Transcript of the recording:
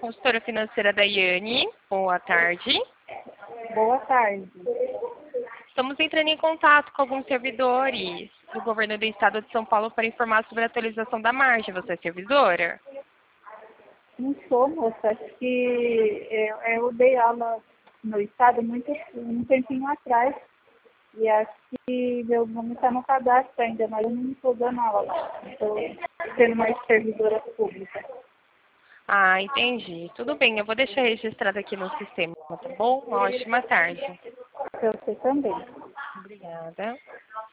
consultora financeira Daiane. Boa tarde. Boa tarde. Estamos entrando em contato com alguns servidores do governo do estado de São Paulo para informar sobre a atualização da margem. Você é servidora? Não sou, moça. Acho que eu dei aula no estado um tempinho atrás. E acho que meu nome está no cadastro ainda, mas eu não estou dando aula. Estou sendo mais servidora pública. Ah, entendi. Tudo bem, eu vou deixar registrado aqui no sistema, tá bom? Uma ótima tarde. Para você também. Obrigada.